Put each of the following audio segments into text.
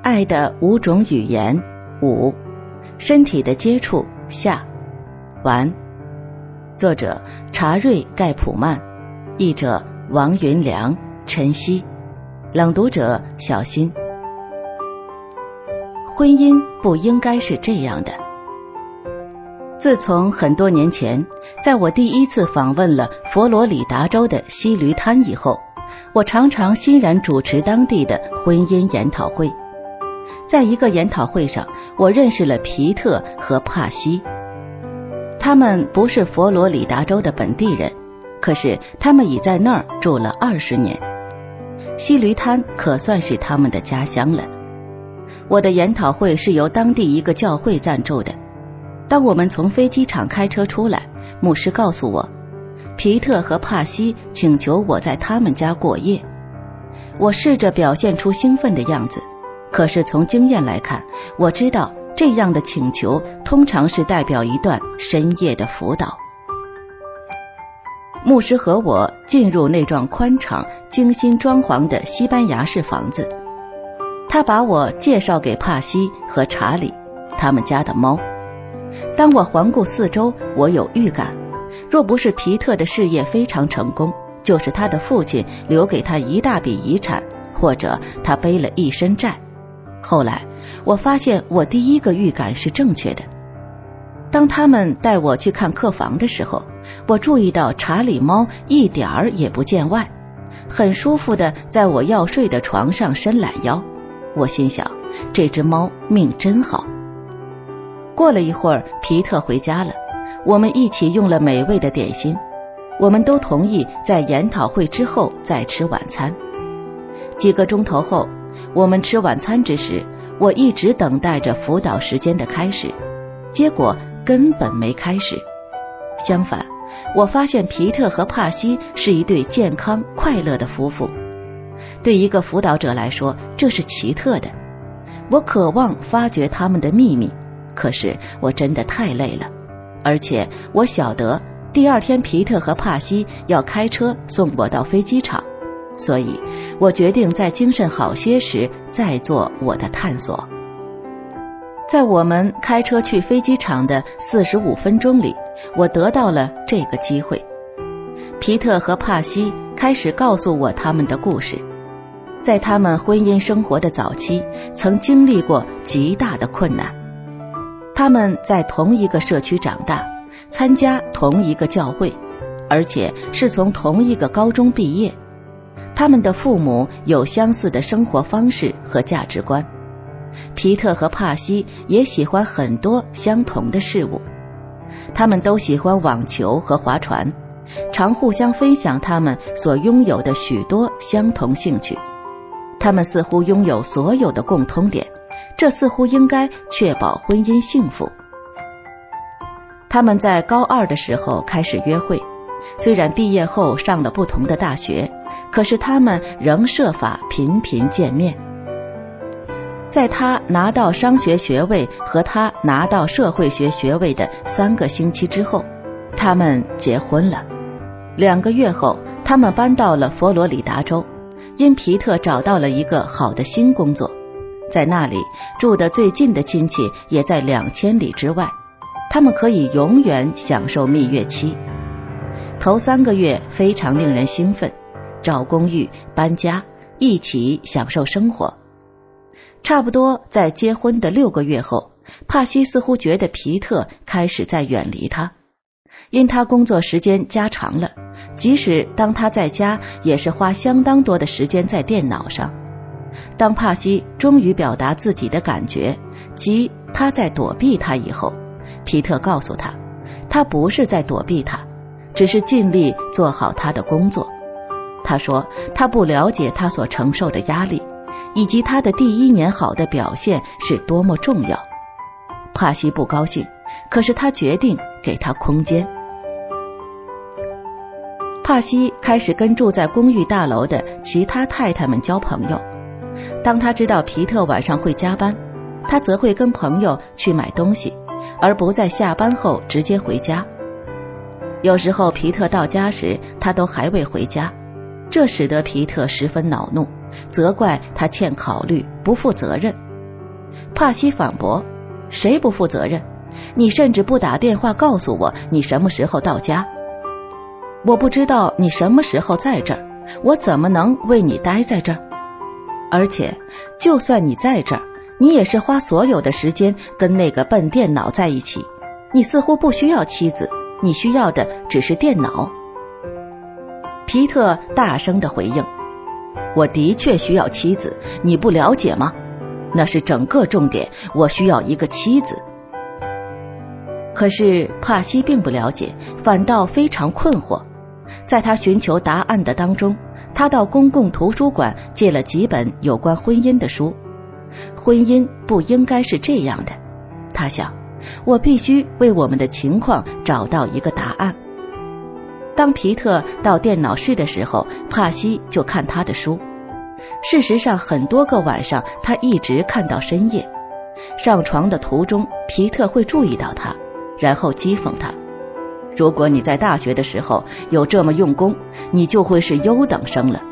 爱的5种语言5，身体的接触下，完。作者查瑞·盖普曼，译者王云良、陈曦，朗读者小新。婚姻不应该是这样的。自从很多年前，在我第一次访问了佛罗里达州的西驴滩以后，我常常欣然主持当地的婚姻研讨会。在一个研讨会上，我认识了皮特和帕西。他们不是佛罗里达州的本地人，可是他们已在那儿住了20年。西驴滩可算是他们的家乡了。我的研讨会是由当地一个教会赞助的。当我们从飞机场开车出来，牧师告诉我，皮特和帕西请求我在他们家过夜。我试着表现出兴奋的样子，可是从经验来看，我知道这样的请求通常是代表一段深夜的辅导。牧师和我进入那幢宽敞、精心装潢的西班牙式房子，他把我介绍给帕西和查理，他们家的猫。当我环顾四周，我有预感，若不是皮特的事业非常成功，就是他的父亲留给他一大笔遗产，或者他背了一身债。后来我发现我第一个预感是正确的。当他们带我去看客房的时候，我注意到查理猫一点儿也不见外，很舒服地在我要睡的床上伸懒腰。我心想，这只猫命真好。过了一会儿，皮特回家了，我们一起用了美味的点心。我们都同意在研讨会之后再吃晚餐。几个钟头后，我们吃晚餐之时，我一直等待着辅导时间的开始，结果根本没开始。相反，我发现皮特和帕西是一对健康快乐的夫妇。对一个辅导者来说，这是奇特的。我渴望发掘他们的秘密，可是我真的太累了，而且我晓得第二天皮特和帕西要开车送我到飞机场，所以我决定在精神好些时再做我的探索。在我们开车去飞机场的45分钟里，我得到了这个机会。皮特和帕西开始告诉我他们的故事。在他们婚姻生活的早期，曾经历过极大的困难。他们在同一个社区长大，参加同一个教会，而且是从同一个高中毕业。他们的父母有相似的生活方式和价值观。皮特和帕西也喜欢很多相同的事物。他们都喜欢网球和划船，常互相分享他们所拥有的许多相同兴趣。他们似乎拥有所有的共通点，这似乎应该确保婚姻幸福。他们在高2的时候开始约会，虽然毕业后上了不同的大学，可是他们仍设法频频见面。在他拿到商学学位和他拿到社会学学位的3个星期之后，他们结婚了。2个月后，他们搬到了佛罗里达州，因皮特找到了一个好的新工作，在那里住得最近的亲戚也在2000里之外，他们可以永远享受蜜月期。头3个月非常令人兴奋，找公寓、搬家，一起享受生活。差不多在结婚的6个月后，帕西似乎觉得皮特开始在远离他，因他工作时间加长了，即使当他在家，也是花相当多的时间在电脑上。当帕西终于表达自己的感觉，即他在躲避他以后，皮特告诉他，他不是在躲避他，只是尽力做好他的工作。他说他不了解他所承受的压力，以及他的第1年好的表现是多么重要。帕西不高兴，可是他决定给他空间。帕西开始跟住在公寓大楼的其他太太们交朋友。当他知道皮特晚上会加班，他则会跟朋友去买东西，而不在下班后直接回家。有时候皮特到家时，他都还未回家，这使得皮特十分恼怒，责怪他欠考虑，不负责任， 帕西反驳，谁不负责任？你甚至不打电话告诉我你什么时候到家。我不知道你什么时候在这儿，我怎么能为你待在这儿？而且就算你在这儿，你也是花所有的时间跟那个笨电脑在一起，你似乎不需要妻子，你需要的只是电脑。皮特大声地回应，我的确需要妻子，你不了解吗？那是整个重点，我需要一个妻子。可是帕西并不了解，反倒非常困惑。在他寻求答案的当中，他到公共图书馆借了几本有关婚姻的书。婚姻不应该是这样的，他想，我必须为我们的情况找到一个答案。当皮特到电脑室的时候，帕西就看他的书。事实上，很多个晚上他一直看到深夜。上床的途中，皮特会注意到他，然后讥讽他，如果你在大学的时候有这么用功，你就会是优等生了。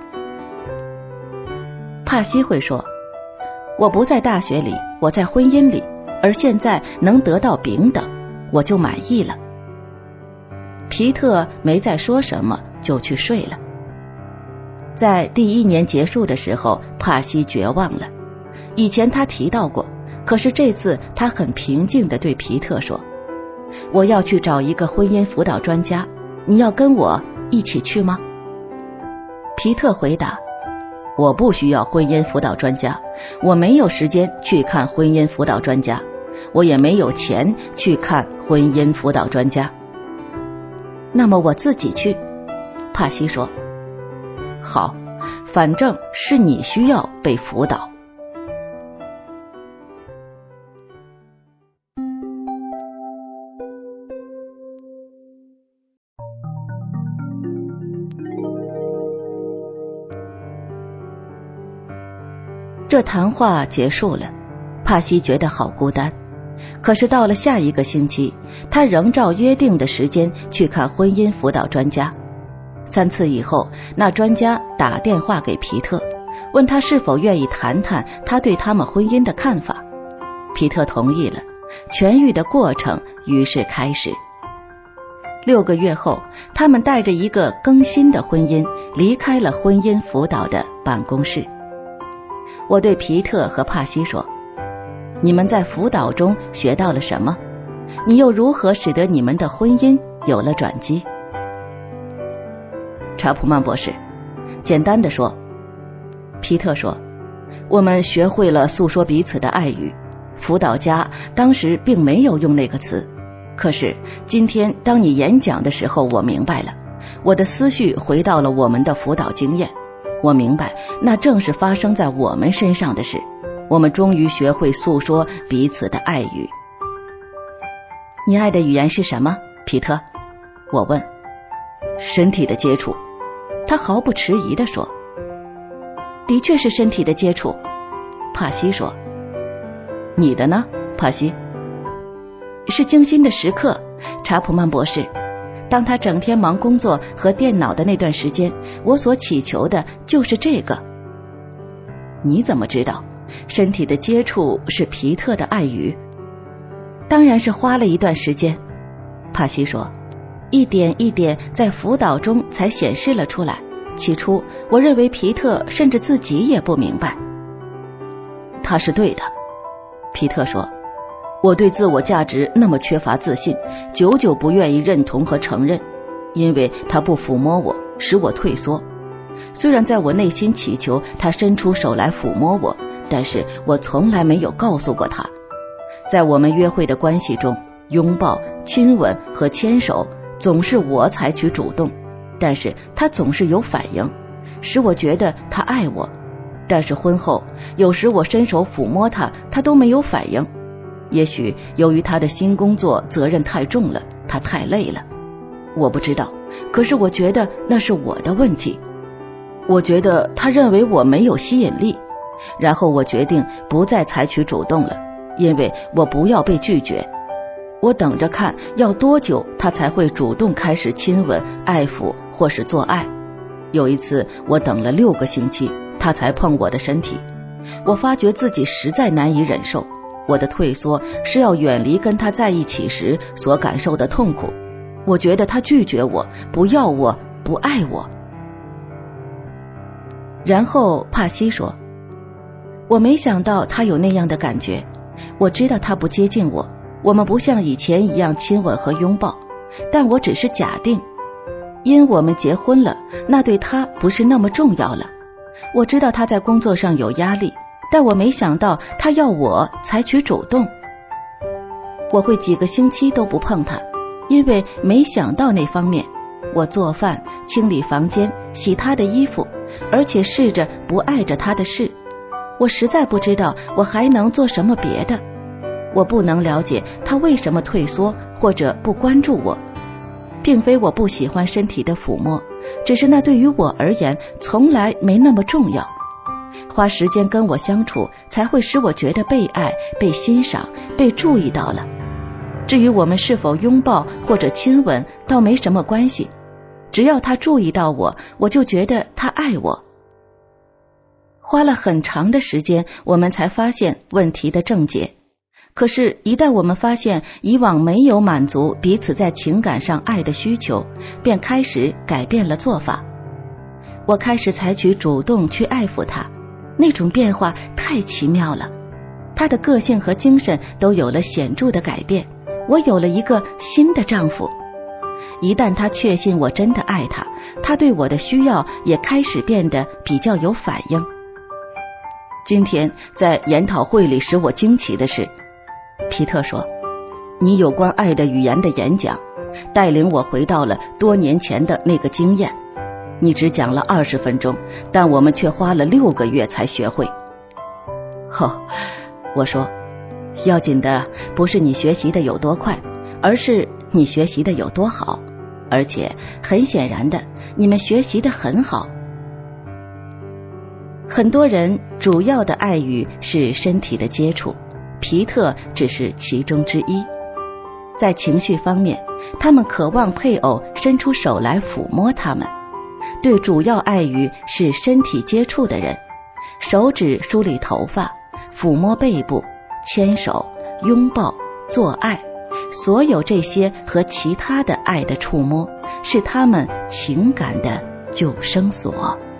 帕西会说，我不在大学里，我在婚姻里，而现在能得到丙等，我就满意了。皮特没再说什么，就去睡了。在第1年结束的时候，帕西绝望了。以前他提到过，可是这次他很平静地对皮特说，我要去找一个婚姻辅导专家，你要跟我一起去吗？皮特回答，我不需要婚姻辅导专家，我没有时间去看婚姻辅导专家，我也没有钱去看婚姻辅导专家。那么我自己去，帕西说。好，反正是你需要被辅导。这谈话结束了，帕西觉得好孤单。可是到了下一个星期，他仍照约定的时间去看婚姻辅导专家。3次以后，那专家打电话给皮特，问他是否愿意谈谈他对他们婚姻的看法。皮特同意了，痊愈的过程于是开始。6个月后，他们带着一个更新的婚姻离开了婚姻辅导的办公室。我对皮特和帕西说，你们在辅导中学到了什么？你又如何使得你们的婚姻有了转机？查普曼博士简单地说，皮特说，我们学会了诉说彼此的爱语，辅导家当时并没有用那个词，可是今天当你演讲的时候，我明白了，我的思绪回到了我们的辅导经验，我明白那正是发生在我们身上的事，我们终于学会诉说彼此的爱语。你爱的语言是什么，皮特？我问。身体的接触，他毫不迟疑地说。的确是身体的接触，帕西说。你的呢，帕西？是精心的时刻，查普曼博士。当他整天忙工作和电脑的那段时间，我所祈求的就是这个。你怎么知道身体的接触是皮特的爱语？当然是花了一段时间，帕西说，一点一点在辅导中才显示了出来。起初我认为皮特甚至自己也不明白。他是对的，皮特说，我对自我价值那么缺乏自信，久久不愿意认同和承认，因为他不抚摸我，使我退缩。虽然在我内心祈求他伸出手来抚摸我，但是我从来没有告诉过他。在我们约会的关系中，拥抱、亲吻和牵手总是我采取主动，但是他总是有反应，使我觉得他爱我。但是婚后，有时我伸手抚摸他，他都没有反应。也许由于他的新工作责任太重了，他太累了，我不知道。可是我觉得那是我的问题。我觉得他认为我没有吸引力，然后我决定不再采取主动了，因为我不要被拒绝。我等着看要多久他才会主动开始亲吻、爱抚或是做爱。有一次我等了6个星期，他才碰我的身体。 我发觉自己实在难以忍受，我的退缩是要远离跟他在一起时所感受的痛苦。我觉得他拒绝我，不要我，不爱我。然后帕西说，我没想到他有那样的感觉，我知道他不接近我，我们不像以前一样亲吻和拥抱，但我只是假定，因我们结婚了，那对他不是那么重要了。我知道他在工作上有压力，但我没想到他要我采取主动。我会几个星期都不碰他，因为没想到那方面。我做饭、清理房间、洗他的衣服，而且试着不爱着他的事。我实在不知道我还能做什么别的。我不能了解他为什么退缩或者不关注我，并非我不喜欢身体的抚摸，只是那对于我而言从来没那么重要。花时间跟我相处，才会使我觉得被爱、被欣赏、被注意到了。至于我们是否拥抱或者亲吻，倒没什么关系。只要他注意到我，我就觉得他爱我。花了很长的时间，我们才发现问题的症结。可是，一旦我们发现以往没有满足彼此在情感上爱的需求，便开始改变了做法。我开始采取主动去爱抚他，那种变化太奇妙了。他的个性和精神都有了显著的改变，我有了一个新的丈夫。一旦他确信我真的爱他，他对我的需要也开始变得比较有反应。今天在研讨会里使我惊奇的是，皮特说，你有关爱的语言的演讲带领我回到了多年前的那个经验。你只讲了20分钟，但我们却花了6个月才学会。我说，要紧的不是你学习的有多快，而是你学习的有多好，而且很显然的，你们学习的很好。很多人主要的爱语是身体的接触，皮特只是其中之一。在情绪方面，他们渴望配偶伸出手来抚摸他们。对主要爱语是身体接触的人，手指梳理头发，抚摸背部，牵手，拥抱，做爱，所有这些和其他的爱的触摸，是他们情感的救生所。